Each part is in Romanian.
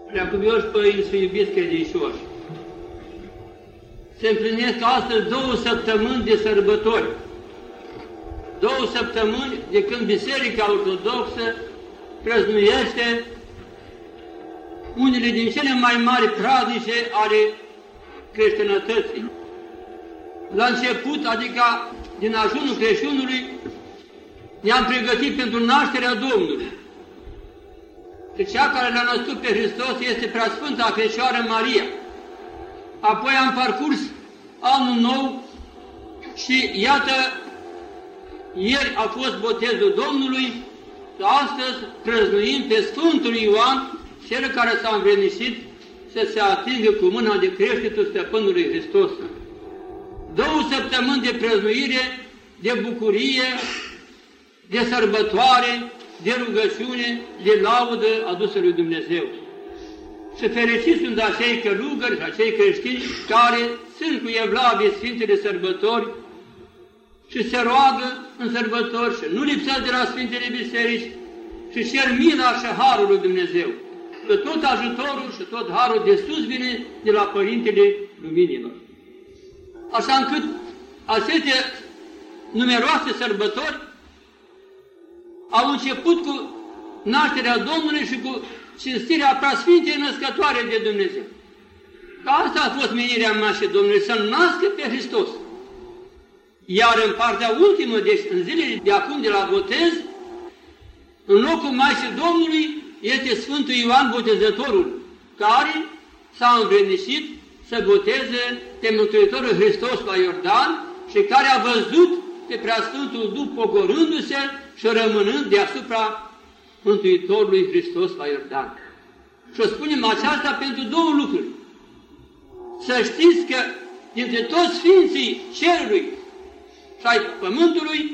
Preacuvioși părinți și iubiți credincioși, se împlinesc astăzi 2 săptămâni de sărbători, 2 săptămâni de când Biserica Ortodoxă prăznuiește unele din cele mai mari praznice ale creștinătății. La început, adică din ajunul Crăciunului, ne-am pregătit pentru nașterea Domnului. Și cea care l-a născut pe Hristos este Preasfânta Fecioară Maria. Apoi am parcurs anul nou și iată, ieri a fost botezul Domnului și astăzi prăznuim pe Sfântul Ioan, cel care s-a învrednisit să se atingă cu mâna de creștetul Stăpânului Hristos. 2 săptămâni de prăznuire, de bucurie, de sărbătoare, de rugăciune, de laudă adusă lui Dumnezeu. Și fericiți sunt acei călugări și acei creștini care sunt cu evlavie Sfintele Sărbători și se roagă în sărbători și nu lipsesc de la Sfintele Biserici și cer mila și harul lui Dumnezeu. Că tot ajutorul și tot harul de sus vine de la Părintele Luminilor. Așa încât aceste numeroase sărbători au început cu nașterea Domnului și cu cinstirea Preasfintei Născătoare de Dumnezeu. Că asta a fost menirea Maicii Domnului, să nască pe Hristos. Iar în partea ultimă, deci în zilele de acum de la botez, în locul Maicii Domnului este Sfântul Ioan Botezătorul, care s-a învrednisit să boteze pe Mântuitorul Hristos la Iordan și care a văzut pe Preasfântul Duh pogorându-se și rămânând deasupra Mântuitorului Hristos la Iordan. Și o spunem aceasta pentru 2 lucruri. Să știți că dintre toți Sfinții Cerului și ai Pământului,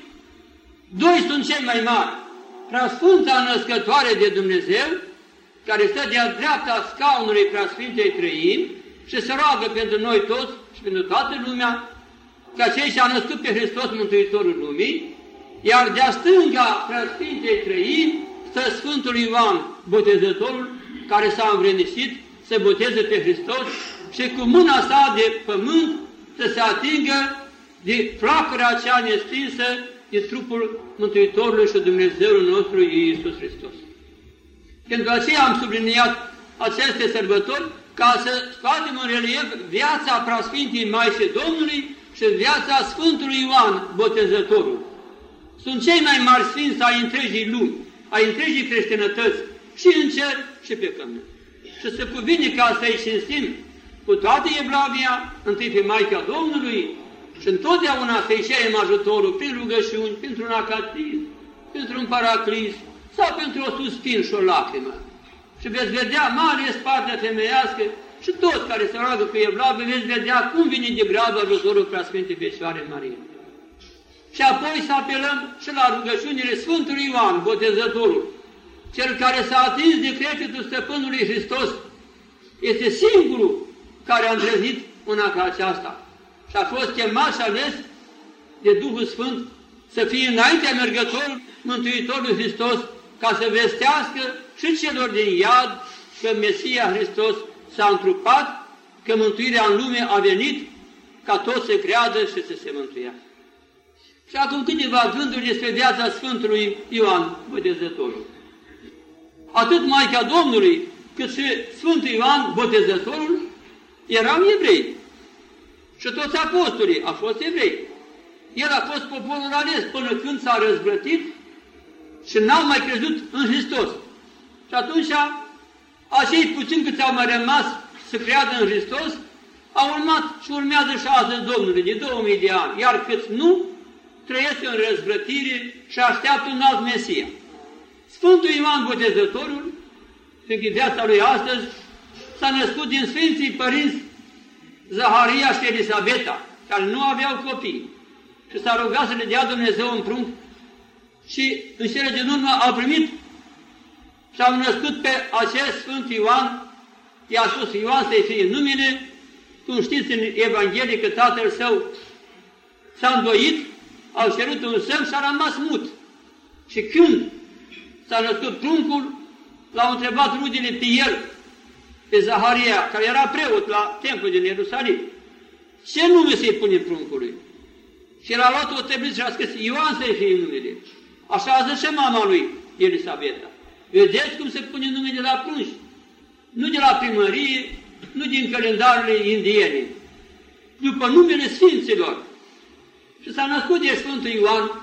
2 sunt cei mai mari. Preasfânta Născătoare de Dumnezeu, care stă de-a dreapta scaunului Preasfintei Trăimi și se roagă pentru noi toți și pentru toată lumea, ca cei ce-au născut pe Hristos Mântuitorul Lumii, iar de-a stânga Preasfintei Trăimi stă Sfântul Ioan Botezătorul, care s-a învrednisit să boteze pe Hristos și cu mâna sa de pământ să se atingă de flacăra cea nestinsă de trupul Mântuitorului și Dumnezeul nostru Iisus Hristos. Pentru aceea am subliniat aceste sărbători ca să scoatem în relief viața Preasfintei Maicii Domnului și viața Sfântului Ioan Botezătorul. Sunt cei mai mari sfinți ai întregii lumi, ai întregii creștinătăți, și în cer și pe pământ. Și se cuvine ca să-i cinstim cu toată evlavia, întâi pe Maica Domnului, și întotdeauna să-i cerem ajutorul prin rugăciuni, pentru un acatism, pentru un paraclis, sau pentru o suspin și o lacrimă. Și veți vedea, mai ales partea femeiască, și toți care se roagă cu evlavie, veți vedea cum vine de grabă ajutorul Preasfintei Fecioare Marie. Și apoi să apelăm și la rugăciunile Sfântului Ioan Botezătorul, cel care s-a atins de creștetul Stăpânului Hristos, este singurul care a îndrăznit una ca aceasta. Și a fost chemat și ales de Duhul Sfânt să fie înaintea mergătorului Mântuitorului Hristos, ca să vestească și celor din iad că Mesia Hristos s-a întrupat, că mântuirea în lume a venit, ca toți să creadă și să se mântuiască. Și acum câteva gânduri despre viața Sfântului Ioan Botezătorul. Atât Maica Domnului, cât și Sfântul Ioan Botezătorul erau evrei. Și toți apostolii au fost evrei. El a fost poporul ales până când s-a răzvrătit și n-au mai crezut în Hristos. Și atunci, acei puțini câți au mai rămas să creadă în Hristos, au urmat și urmează și astăzi Domnului de 2000 de ani, iar câți nu, trăiesc în răzvrătire și așteaptă un alt Mesia. Sfântul Ioan Botezătorul, fiindcă viața lui astăzi, s-a născut din Sfinții Părinți Zaharia și Elisabeta, care nu aveau copii. Și s-a rugat să le dea Dumnezeu un prunc și în cele din urmă au primit și au născut pe acest Sfânt Ioan. I-a spus Ioan să-i fie numele, cum știți în Evanghelie că tatăl său s-a îndoit, au cerut un semn și a rămas mut. Și când s-a născut pruncul, l-au întrebat rudele pe el, pe Zaharia, care era preot la templul din Ierusalim, ce nume să-i pune pruncului? Și el a luat o tăbliță și a scris Ioan să-i fie numele. Așa a zis și mama lui, Elisabeta. Vedeți cum se pune numele la prunci? Nu de la primărie, nu din calendarele indiene, după numele Sfinților. Și s-a născut de Sfântul Ioan,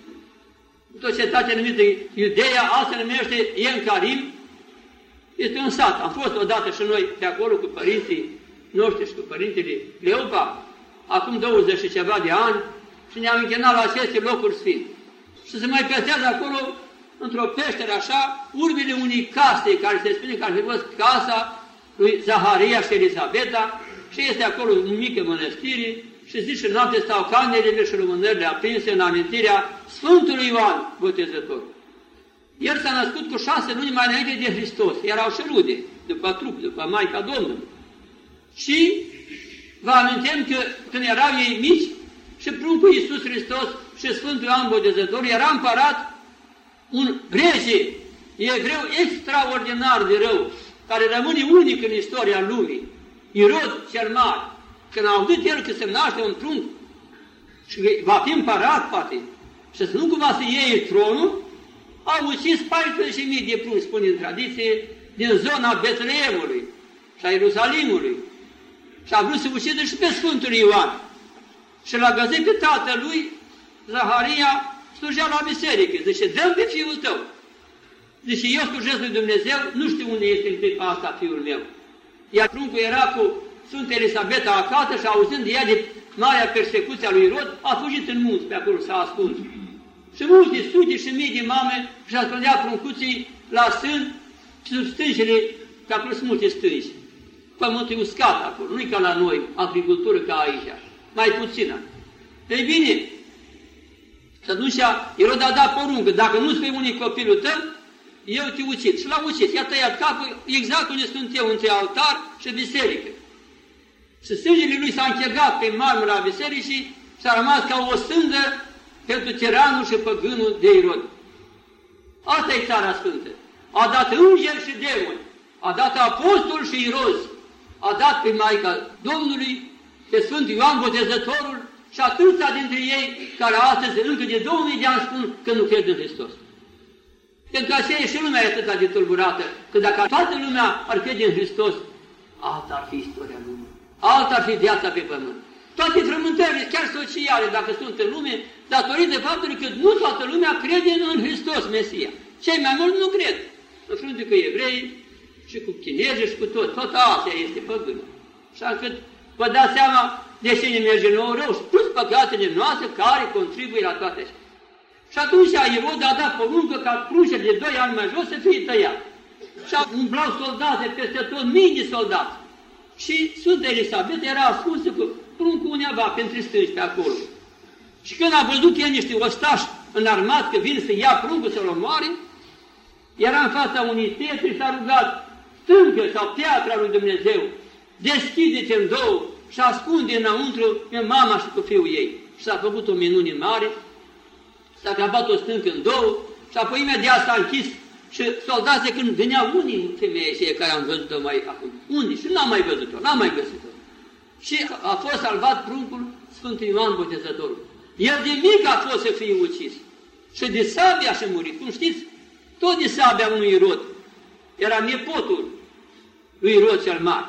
într-o cetate numită Iudeea, asta se numește Ien-Karim, este un sat. Am fost odată și noi pe acolo cu părinții noștri și cu părintele Cleopa, acum 20 și ceva de ani, și ne-am închinat la aceste locuri sfinte. Și se mai păstrează acolo, într-o peșteră așa, urmele unei case, care se spune că ar fi fost casa lui Zaharia și Elisabeta, și este acolo în mică mănăstire, și zi și noapte stau candelele și lumânările aprinse în amintirea Sfântului Ioan Botezător. El s-a născut cu 6 luni mai înainte de Hristos, erau și rude, după trup, după Maica Domnului. Și vă amintim că când erau ei mici, și pruncul Iisus Hristos și Sfântul Ioan Botezător era împărat un rege evreu extraordinar de rău, care rămâne unic în istoria lumii, Irod cel Mare. Când a auzit el că se naște un prunc și va fi împărat, poate, și să nu cumva să iei tronul, au ucis 14.000 de prunci, spune în tradiție, din zona Betleemului și a Ierusalimului. Și a vrut să ucidă și pe Sfântul Ioan. Și l-a găsit pe tatălui, Zaharia, slujea la biserică. Zice, dă-mi pe fiul tău. Zice, eu slujesc lui Dumnezeu, nu știu unde este în clipa asta fiul meu. Iar pruncul era cu Sfânta Elisabeta acasă și auzind de ea de marea persecuție a lui Irod, a fugit în munți pe acolo, s-a ascuns. Și mulți de sute și mii de mame și ascundea pruncuții la sân și sub stâncile, că acolo sunt multe stânci. Pământul e uscat acolo, nu-i ca la noi, agricultură ca aici, mai puțină. Ei bine, și atunci Irod a dat poruncă, dacă nu spui unui copilul tău, eu te ucid. Și l-a ucis, i-a tăiat capul exact unde sunt eu, între altar și biserică. Și sângele lui s-a închegat pe marmura bisericii și s-a rămas ca o sândă pentru tiranul și păgânul de Irod. Asta e Țara Sfântă. A dat îngeri și demoni, a dat apostol și irozi, a dat pe Maica Domnului, pe Sfântul Ioan Botezătorul și atâția dintre ei care astăzi încă de 2000 de ani spun că nu cred în Hristos. Pentru că așa e și lumea atâta de tulburată, că dacă toată lumea ar crede în Hristos, alta ar fi istoria lumii, alta ar fi viața pe pământ. Toate frământările, chiar sociale, dacă sunt în lume, datorită faptului că nu toată lumea crede în Hristos, Mesia. Cei mai mulți nu cred. În frunte cu evrei și cu chinezi și cu tot Asia este păgână. Așa încât vă dați seama de ce ne merge nouă rău și plus păcatele noastre care contribuie la toate astea. Și atunci Irod a dat poruncă ca pruncele de 2 ani mai jos să fie tăiat. Și umblau soldate peste tot, mii de soldați. Și Sfânta Elisabeta era ascunsă cu pruncul undeva pentru stânci pe acolo. Și când a văzut el niște ostași înarmați că vin să ia pruncul să-l omoare, era în fața unei pietre și s-a rugat, stâncă sau piatra lui Dumnezeu, deschide-te în două și ascunde înăuntru pe mama și cu fiul ei. Și s-a făcut o minune mare, s-a crăpat o stâncă în două și apoi imediat s-a închis și soldații când veneau unii femei și care am văzut-o mai acum, unii și n-am mai văzut-o, n-am mai găsit-o. Și a fost salvat pruncul Sfântul Ioan Botezătorul. El de mic a fost să fie ucis și de sabia și murit. Cum știți, tot de sabia unui Irod. Era nepotul lui Irod cel Mare.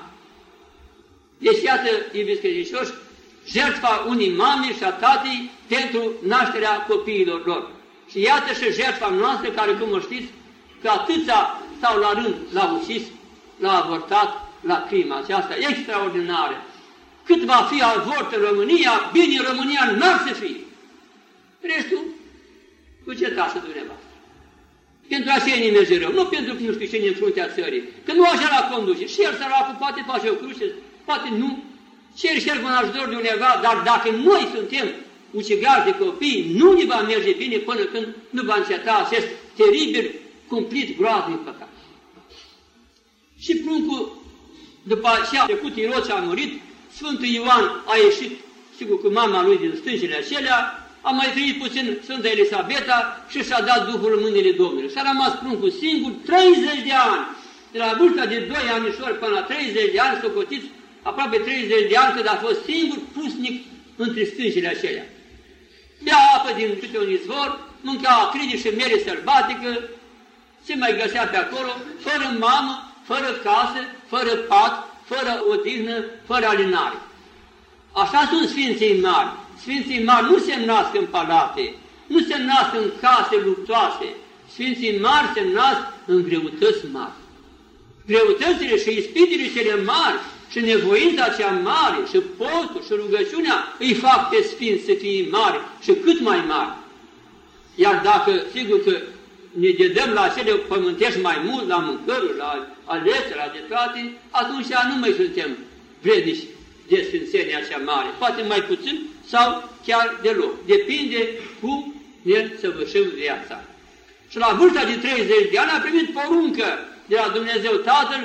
Deci, iată, iubiți credincioși, jertfa unei mame și a tatei pentru nașterea copiilor lor. Și iată și jertfa noastră, care, cum o știți, că atâția stau la rând, l-a ucis, l-a avortat la crima aceasta extraordinară. Cât va fi avort în România, bine în România n-ar să fie. Restul, cucetați dumneavoastră. Pentru așa e merge rău, nu pentru că nu știu cine în fruntea țării. Că nu așa la conduce. Și el săracul poate face o cruce, poate nu. Cer și el un ajutor de undeva, dar dacă noi suntem ucigași de copii, nu ne va merge bine până când nu va înceta acest teribil, cumplit, groaznic păcat. Și pruncul, după ce a trecut Irod și a murit, Sfântul Ioan a ieșit, sigur, cu mama lui din stâncile acelea, a mai trăit puțin Sfânta Elisabeta și și-a dat Duhul în mâinile Domnului. Și a rămas pruncul singur 30 de ani. de la vârsta de 2 anișori până la 30 de ani, socotiți aproape 30 de ani, când a fost singur pusnic între stâncile acelea. Bea apă din câte un izvor, mânca acridi și mere sălbatică, se mai găsea pe acolo, fără mamă, fără casă, fără pat, fără odihnă, fără alinare. Așa sunt Sfinții mari. Sfinții mari nu se nasc în palate, nu se nasc în case luxoase. Sfinții mari se nasc în greutăți mari. Greutățile și ispitele cele mari și nevoința cea mare și postul și rugăciunea îi fac pe sfinți să fie mari și cât mai mari. Iar dacă, sigur că ne dedăm la cele pământești mai mult, la mâncăruri, la alețe, la de toate, atunci nu mai suntem vrednici de sfințenia cea mare. Poate mai puțin sau chiar deloc. Depinde cum ne săvârșim viața. Și la vârsta de 30 de ani a primit poruncă de la Dumnezeu Tatăl.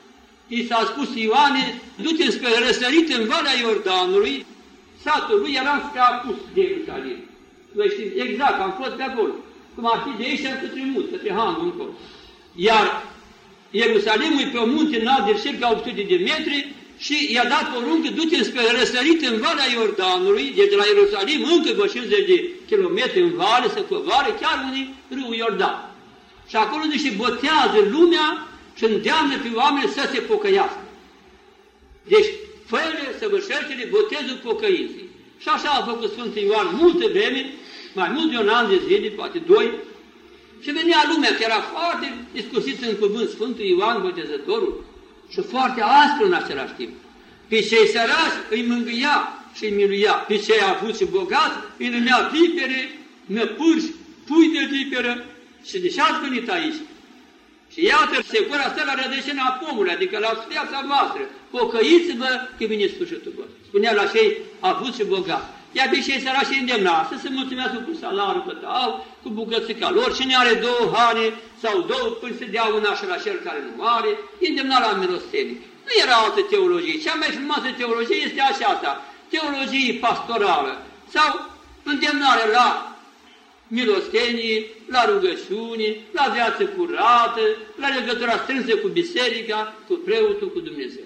I s-a spus Ioane, du-te spre răsărit în Valea Iordanului, satul lui era spre apus de Ierusalim. Noi știm exact, am fost pe acolo. Cum ar fi de aici către munte, către Hanul încolo. Iar Ierusalimul e pe o munte înalt de circa 800 de metri și i-a dat poruncă, du-te spre răsărit în Valea Iordanului, deci de la Ierusalim încă vreo 50 de kilometri în vale, să coboare, chiar unii râul Iordan. Și acolo unde se botează lumea și îndeamnă pe oameni să se pocăiască. Deci, fără săvârșerile, botezul pocăinței. Și așa a făcut Sfântul Ioan multă vreme, mai mult de un an de zile, poate 2, și venea lumea, că era foarte discusit în cuvânt Sfântul Ioan Botezătorul și foarte aspru în același timp. Pe cei săraci îi mângâia și îi miluia, pe cei avuți și bogați îi numea vipere, năpârși, pui de viperă. Și de ce ați venit aici? Și iată, secura stă la rădășina pomului, adică la viața voastră. Pocăiți-vă că vine sfârșitul vostru. Spunea la cei avuți și bogați. Iar pe cei sărași îndemna să se mulțumească cu salariul cât au, cu bucățica lor. Cine are 2 hane sau 2 până să dea una și la cel care nu are, îndemna la milostenie. Nu era altă teologie. Cea mai frumoasă teologie este aceasta, teologie pastorală sau îndemnare la milostenie, la rugăciune, la viață curată, la legătura strânsă cu biserica, cu preotul, cu Dumnezeu.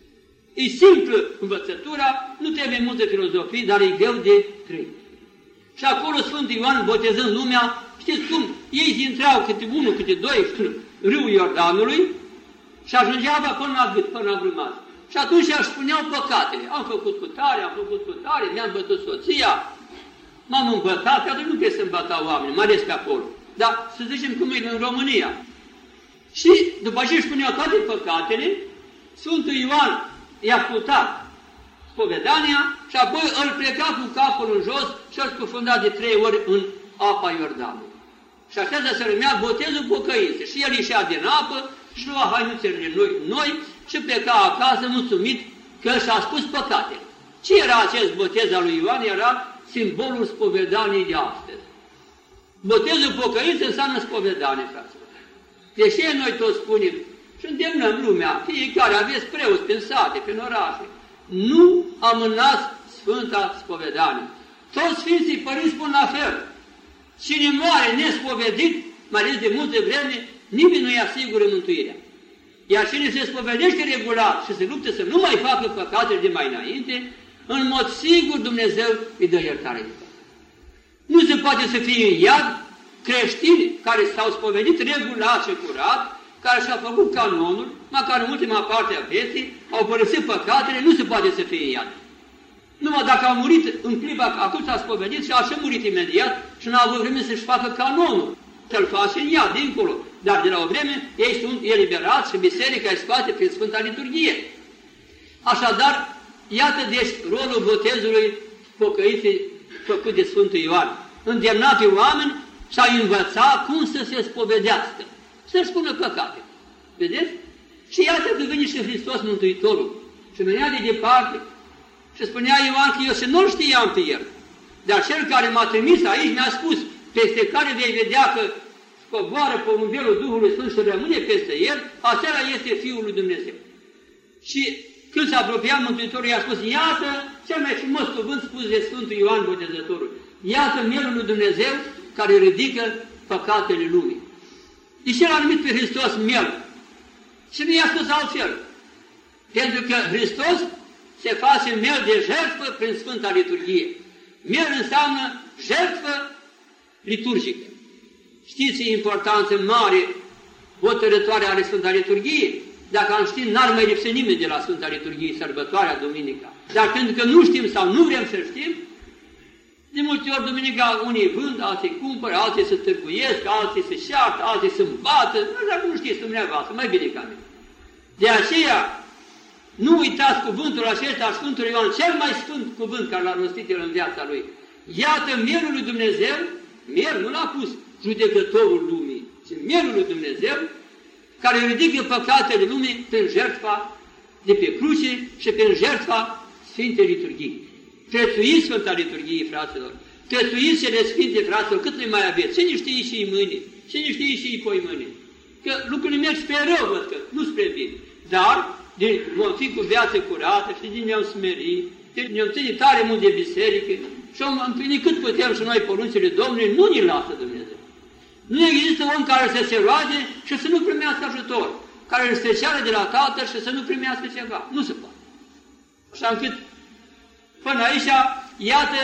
E simplă învățătura, nu trebuie multă filozofie, dar e greu de trăit. Și acolo Sfântul Ioan, botezând lumea, știți cum? Ei intrau câte 1, câte 2 în râul Iordanului și ajungeau până la gât, până la grumaz. Și atunci își spuneau păcatele. Am făcut cu tare, am făcut cu tare, mi-am bătut soția, m-am îmbătat, atunci nu trebuie să îmbătau oameni, mai ales pe acolo. Dar să zicem cum e în România. Și după ce își spuneau toate păcatele, Sfântul Ioan i-a putat spovedania și apoi îl pleca cu capul în jos și îl scufunda de 3 ori în apa Iordanului. Și așa se numea botezul pocăinței. Și el ieșea din apă și lua hainuțele noi și pleca acasă mulțumit că și-a spus păcatele. Ce era acest botez al lui Ioan? Era simbolul spovedaniei de astăzi. Botezul pocăinței înseamnă spovedanie, fraților. De ce noi toți spunem și îndemnăm lumea, fiecare aveți preoți prin sate, prin orașe, nu amânați Sfânta Spovedanie. Toți Sfinții Părinți spun la fel. Cine moare nespovedit, mai ales de multă vreme, nimeni nu-i asigură mântuirea. Iar cine se spovedește regulat și se luptă să nu mai facă păcatele de mai înainte, în mod sigur Dumnezeu îi dă iertare de păcat. Nu se poate să fie în iad creștini care s-au spovedit regulat și curat, care și-au făcut canonul, măcar în ultima parte a vieții, au părăsit păcatele, nu se poate să fie în iad. Numai dacă au murit în clipa, acum s-a spovedit și a și murit imediat și n-au avut vreme să-și facă canonul, să-l face în iad, dincolo. Dar de la o vreme ei sunt eliberați și biserica îi scoate prin Sfânta Liturghie. Așadar, iată deci rolul botezului pocăiței făcut de Sfântul Ioan. Îndemna pe oameni și a învăța cum să se spovedească, să-și spună păcate. Vedeți? Și iată că vine și Hristos Mântuitorul și venea de departe și spunea Ioan că eu să nu-l știam pe el. Dar cel care m-a trimis aici mi-a spus, peste care vei vedea că coboară porumbelul Duhului Sfânt și rămâne peste el, acela este Fiul lui Dumnezeu. Și când s-a apropiat Mântuitorul, i-a spus, iată cel mai frumos cuvânt spus de Sfântul Ioan Botezătorul. Iată mielul lui Dumnezeu care ridică păcatele lumii. De ce l-a numit pe Hristos miel? Și nu i-a spus altfel. Pentru că Hristos se face miel de jertfă prin Sfânta Liturghie. Miel înseamnă jertfă liturgică. Știți importanță mare, hotărătoare are Sfânta Liturghie? Dacă am ști, n-ar mai lipsi nimeni de la Sfânta Liturghie, sărbătoarea, duminica. Dar pentru că nu știm sau nu vrem să știm, de multe ori duminica unii vând, alții cumpără, alții se târguiesc, alții se șeartă, alții se îmbată. Dacă nu știți dumneavoastră, mai bine ca mine. De aceea, nu uitați cuvântul acesta, Sfântul Ioan, cel mai sfânt cuvânt care l-a rostit el în viața lui. Iată mielul lui Dumnezeu, miel nu l-a pus judecătorul lumii, ci mielul lui Dumnezeu, care ridică păcatele lumii prin jertfa de pe cruce și prin jertfa Sfintei Liturghii. Prețuiți Sfânta Liturghie, fraților! Prețuiți cele Sfinte, fraților, cât le mai aveți? Cine știe și mâine? Cine știe și poi mâine? Că lucrurile merg spre rău, văd că, nu spre bine. Dar, vom fi cu viață curată și din ne-am smerit, ne-am ținut tare mult de biserică și am împlinit cât putem și noi poruncile Domnului, nu ne lasă Dumnezeu. Nu există om care să se roage și să nu primească ajutor, care să se ceară de la Tatăl și să nu primească ceva. Nu se poate. Așa încât, până aici, iată,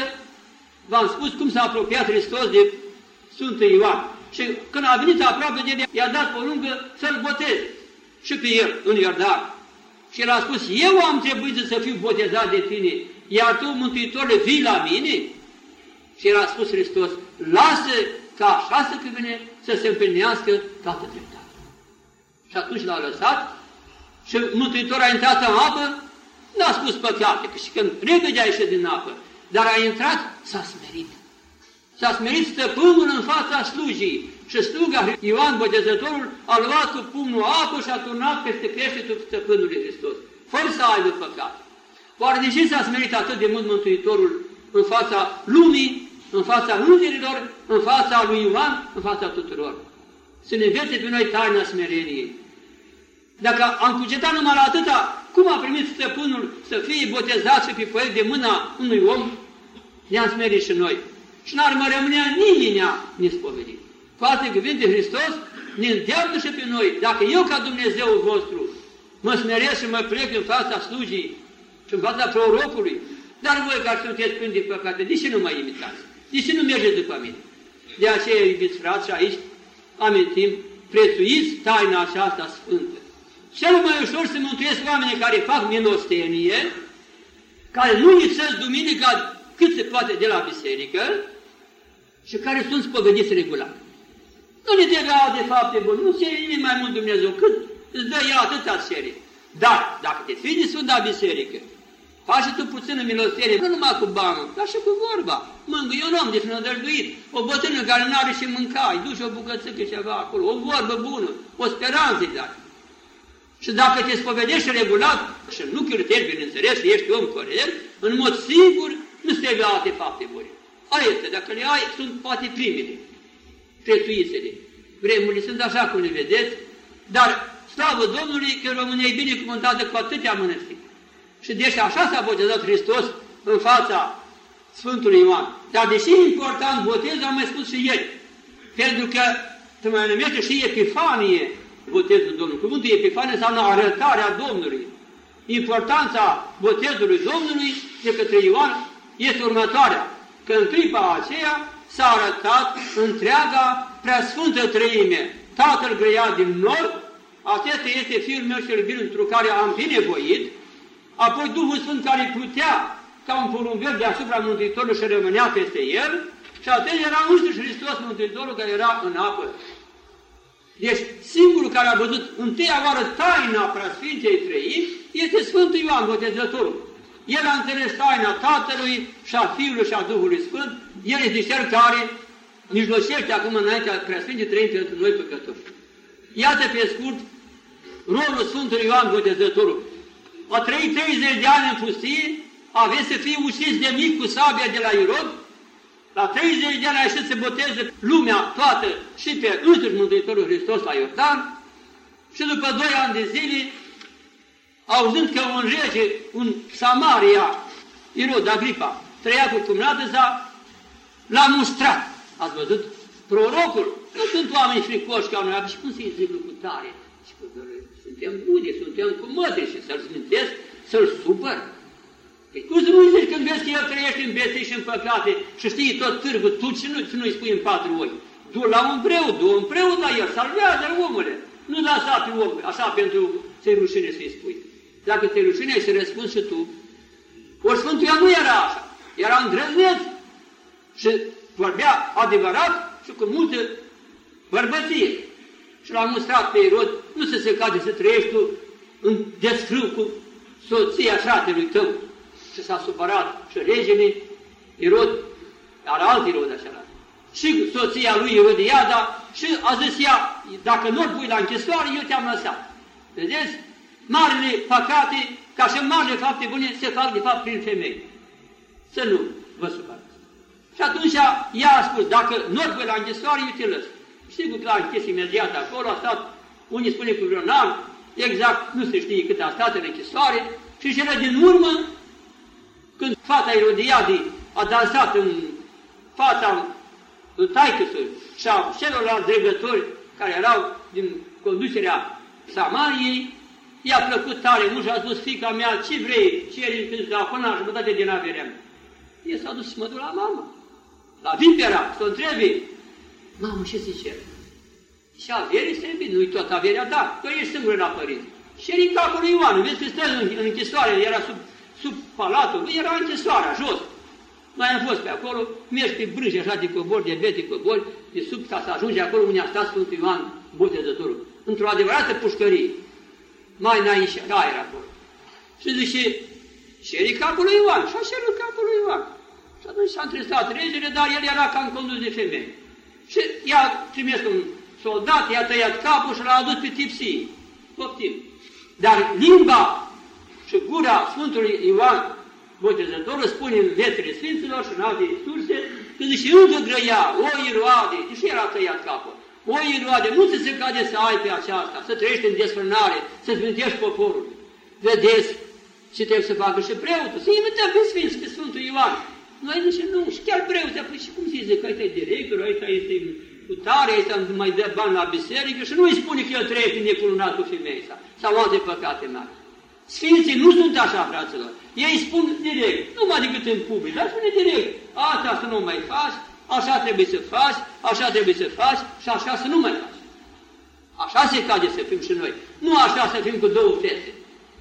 v-am spus cum s-a apropiat Hristos de Sfântul Ioan. Și când a venit aproape de el, i-a dat poruncă să-l boteze și pe el în Iordan. Și el a spus, eu am trebuit să fiu botezat de tine, iar tu, Mântuitorule, vii la mine? Și el a spus Hristos, lasă ca așa să cuvine să se împlinească toată dreptatea. Și atunci l-a lăsat și Mântuitorul a intrat în apă, n-a spus păcate, că și când repede a ieșit din apă, dar a intrat, s-a smerit. S-a smerit stăpânul în fața slujii și sluga Ioan Botezătorul a luat cu pumnul apă și a turnat peste creștetul stăpânului Hristos, fără să aibă păcat. Oare de ce s-a smerit atât de mult Mântuitorul în fața lumii, în fața îngerilor, în fața lui Ioan, în fața tuturor? Să ne învețe pe noi taina smereniei. Dacă am cugetat numai la atâta, cum a primit stăpânul să fie botezat și pipăit de mâna unui om, ne-am smerit și noi. Și n-ar mai rămânea nimeni nespovedit. Cu alte cuvinte, Hristos ne îndeamnă și pe noi. Dacă eu, ca Dumnezeul vostru, mă smeresc și mă plec în fața slujii și în fața prorocului, dar voi care sunteți plini de păcate, de ce nu mă imitați? De ce nu mergeți după mine? De aceea, iubiți frați, și aici amintim, prețuiți taina aceasta sfântă. Cel mai ușor să mântuiesc oamenii care fac milostenie, care nu lipsesc duminica cât se poate de la biserică și care sunt spăgădiți regulat. Nu ne degau de fapte bune, nu cere nimeni mai mult Dumnezeu, cât îți dă El atâta cere. Dar, dacă te fii de Sfânta Biserică, faci tu puțină milostenie, nu numai cu banul, dar și cu vorba. Mângâi un om desnădăjduit, o bătrână care nu are și mânca, îi duci o bucățică ceva acolo, o vorbă bună, o speranță îi dai. Și dacă te spovedești regulat și nu cârteri, bineînțeles, și ești om corect, în mod sigur, nu se trebuie alte fapte bune. Aia este, dacă le ai, sunt poate primele, prețuițele. Vremurile sunt așa cum le vedeți, dar slavă Domnului că România e binecuvântată cu atâtea mănăstiri. Și deci așa s-a botezat Hristos în fața Sfântului Ioan. Dar deși e important botezul, am mai spus și ieri, pentru că se mai numește și Epifanie botezul Domnului. Cuvântul Epifanie înseamnă arătarea Domnului. Importanța botezului Domnului de către Ioan este următoarea, că în clipa aceea s-a arătat întreaga preasfântă treime. Tatăl grăia din nord, acesta este Fiul meu cel iubit, întru care am binevoit, apoi Duhul Sfânt care putea ca un porumbel deasupra Mântuitorului și rămânea peste el, și atunci era însuși Hristos Mântuitorul care era în apă. Deci singurul care a văzut întâia oară taina preasfintei treimi este Sfântul Ioan Botezătorul. El a înțeles taina Tatălui și a Fiului și a Duhului Sfânt. El este cel care mijlocește acum înaintea preasfintei treimi pentru noi păcătoși. Iată pe scurt rolul Sfântului Ioan Botezătorul. A trăit 30 de ani în pustie, avea să fie ucis de mic cu sabia de la Irod. La 30 de ani a ieșit să boteze lumea toată și pe însuși Mântuitorul Hristos la Iordan. Și după 2 ani de zile, auzind că un rege, un Samaria, Irod Agripa, trăia cu cumnată sa, l-a mustrat. Ați văzut? Prorocul. Nu sunt oameni fricoși ca noi, și cum să-i zic cu tare? Și cu suntem bude, suntem cu mădre și să-l smintesc, să-l supăr. Păi cum să nu-i zici când vezi că el trăiește în beții și în păcate și știi tot târgul, tu și nu-i spui în 4 ori? Du-l la un preot, du un preot la el, salvează-l, omule. Nu lăsa pe om, așa pentru ți-i rușine să-i spui. Dacă ți-i rușine, ai să răspunzi și tu. Ori Sfântul Ioan nu era așa, era îndrăzneț și vorbea adevărat și cu multă bărbăție. Și l-a mustrat pe Irod, nu se cade să trăiești tu în desfrâu cu soția fratelui tău. Și s-a supărat și regele Irod, era alt Irod așa. Și soția lui Irodiada și a zis ea, dacă nu-l pui la închisoare, eu te-am lăsat. Vedeți? Marile păcate, ca și marile fapte bune, se fac de fapt prin femei. Să nu vă supărați. Și atunci ea a spus, dacă nu-l pui la închisoare, eu te lăs. Sigur că l-a închis imediat acolo, a stat, unii spune cu vreun an, exact nu se știe cât a stat în închisoare, și cele din urmă, când fata Irodiadei a dansat în fața taică-săi și a celorlalți dregători care erau din conducerea Samariei, i-a plăcut tare mult și a spus, fiica mea, ce vrei, ceri când la până la jumătate din averea mea. El s-a dus și mă duc la mama, la vipera, să o întrebi, mamă, ce zice? Și averea este bine, nu-i tot averea, da, că ești singur la părinți. Și în capul lui Ioan, vezi că stă în închisoare, era sub palatul, nu era închisoarea, jos. Noi am fost pe acolo, mergi pe brânci așa de cobori, de vete cobori, de sub ca să ajungi acolo unde a stat Sfântul Ioan Botezătorul, într-o adevărată pușcărie. Mai înainte, da, era acolo. Și zice, ceri capul lui Ioan, și așa era capul lui Ioan. Și atunci s-a întresat regele, dar el era cam condus de femei. Și i-a trimis un soldat, i-a tăiat capul și l-a adus pe tipsie. Poftim. Dar limba și gura Sfântului Ioan Botezătorul spune în viețile Sfinților și în alte surse, că zice, încă grăia, o Iroade, deși era tăiat capul, o Iroade, nu ți se cade să ai pe aceasta, să trăiești în desfrânare, să sfintești poporul. Vedeți ce trebuie să facă și preotul, să imităm pe Sfinț, pe Sfântul Ioan. Noi zice, nu, și chiar preotul, păi și cum se zice, că ăsta e director, ăsta este cu tare, ăsta mai dă bani la biserică și nu îi spune că el trăiește necurunat cu femeia sau alte păcate mari. Sfinții nu sunt așa, fraților. Ei spun direct, numai decât în public, dar spune direct, asta să nu mai faci, așa trebuie să faci, așa trebuie să faci și așa să nu mai faci. Așa se cade să fim și noi, nu așa să fim cu două fete.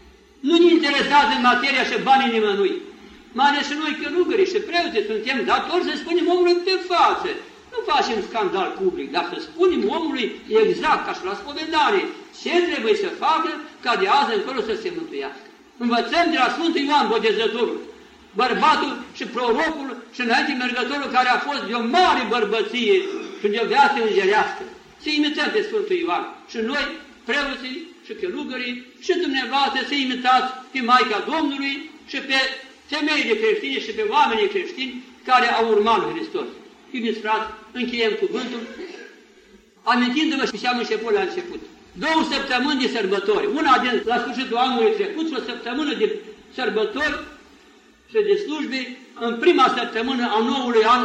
Nu ne interesează materia și banii nimănui. Mai ales și noi călugării și preoții suntem datori să spunem omului pe față. Nu facem scandal public, dar să spunem omului exact, ca și la spovedanie, ce trebuie să facă ca de azi încolo să se mântuiască. Învățăm de la Sfântul Ioan Botezătorul, bărbatul și prorocul și înainte mergătorul care a fost de o mare bărbăție și de o viață îngerească. Să imităm pe Sfântul Ioan și noi, preoții și călugării și dumneavoastră să imitați pe Maica Domnului și pe femeile creștine și pe oamenii creștini care au urmat lui Hristos. Iubiți frați, încheiem cuvântul, amintindu-vă și ce am început la început. 2 săptămâni de sărbători, una la sfârșitul anului trecut și o săptămână de sărbători și de slujbe în prima săptămână a noului an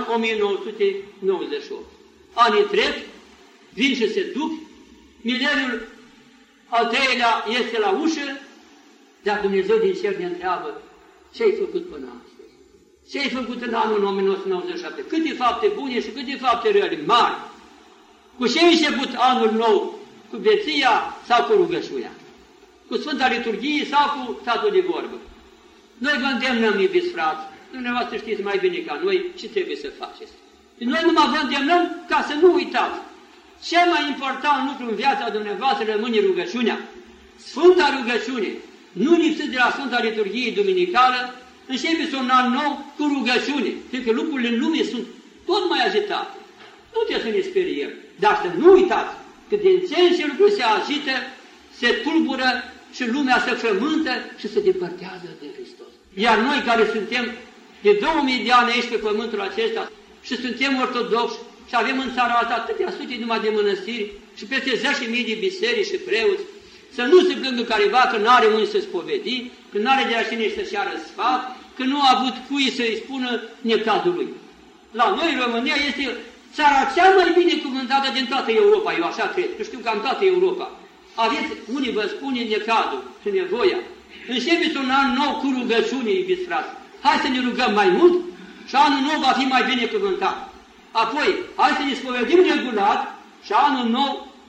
1998. Anii trec, vin și se duc, mileniul al treilea este la ușă, dar Dumnezeu din cer ne întreabă, ce ai făcut până astăzi? Ce ai făcut în anul 1997? Câte fapte bune și câte fapte rele, mari? Cu ce ai început anul nou? Cu beția sau cu rugăciunea? Cu Sfânta Liturghie sau cu statul de vorbă? Noi vă îndemnăm, iubiți frați, dumneavoastră știți mai bine ca noi ce trebuie să faceți. Și noi numai vă îndemnăm ca să nu uitați. Cel mai important lucru în viața dumneavoastră rămâne rugăciunea. Sfânta rugăciune, nu lipsiți de la Sfânta Liturghie Duminicală, începeți un an nou cu rugăciune, pentru că lucrurile în lume sunt tot mai agitate. Nu trebuie să ne speriem, dar să nu uitați că din ce în ce lucruri se agită, se tulbură și lumea se frământă și se depărtează de Hristos. Iar noi care suntem de 2000 de ani aici pe pământul acesta și suntem ortodoxi și avem în țara asta atâtea sute numai de mănăstiri și peste 10.000 de biserici și preoți, să nu se plângă careva că nu are unde să spovedi, că nu are de la cine să-și ară sfat, că nu a avut cui să-i spună necazul lui. La noi, România este țara cea mai binecuvântată din toată Europa, eu așa cred, că știu că în toată Europa. aveți, unii vă spune necazul și nevoia. Începeți un an nou cu rugăciune, iubiți frați. Hai să ne rugăm mai mult și anul nou va fi mai binecuvântat. Apoi, hai să ne spovedim regulat și anul nou,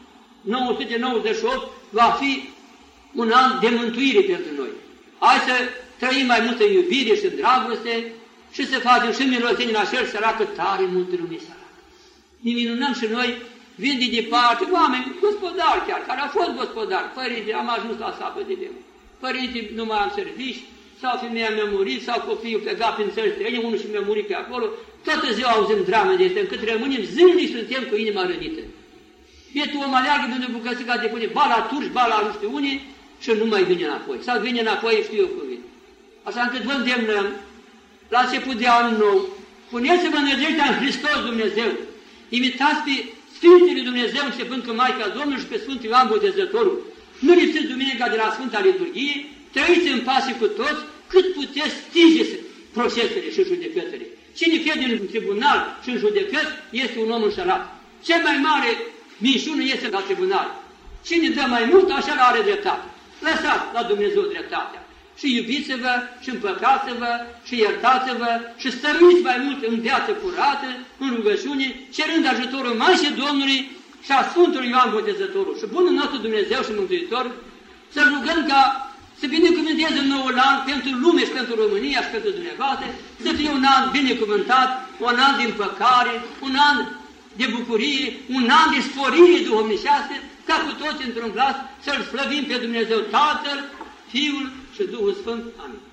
998, va fi un an de mântuire pentru noi. Hai să trăim mai multă iubire și în dragoste și să facem și milostenii la cel săracă, tare multă lume săracă. Ne minunăm și noi, vin de departe, oameni, gospodari chiar, care au fost gospodari. Părinte, am ajuns la sapă de lemn. Părinte, nu mai am servici, sau femeia mi-a murit, sau copiii plecat prin țări străine, unul și mi-a murit pe acolo. Toată ziua auzim drame de astea, încât rămânem zilnic, suntem cu inima rănită. Bietul om aleargă de unde bucățica de pune, ba la turci, ba la nu știu unii, și nu mai vine înapoi. Sau vine înapoi, știu eu cum vine. Așa încât vă îndemnăm, la început de anul nou, puneți-vă nădejdea în Hristos Dumnezeu, imitați pe Sfintele Dumnezeu, începând cu Maica Domnului și pe Sfântul Ioan Botezătorul. Nu lipsiți duminica de la Sfânta Liturghie, trăiți în pace cu toți, cât puteți stingeți procesele și judecățile. Cine crede în tribunal și în judecăți este un om înșelat. Cel mai mare minciună este la tribunal. Cine dă mai mult, așa are dreptate. Lăsați la Dumnezeu dreptatea. Și iubiți-vă, și împăcați-vă, și iertați-vă, și stăruiți mai mult în viață curată, în rugăciune, cerând ajutorul Maicii Domnului și a Sfântului Ioan Botezătorul. Și Bunul nostru Dumnezeu și Mântuitor, să rugăm ca să binecuvânteze noul an pentru lume și pentru România și pentru dumneavoastră, să fie un an binecuvântat, un an de împăcare, un an de bucurie, un an de sporire duhovnicească, ca cu toți într-un glas să-L slăvim pe Dumnezeu Tatăl, Fiul și Duhul Sfânt. Amin.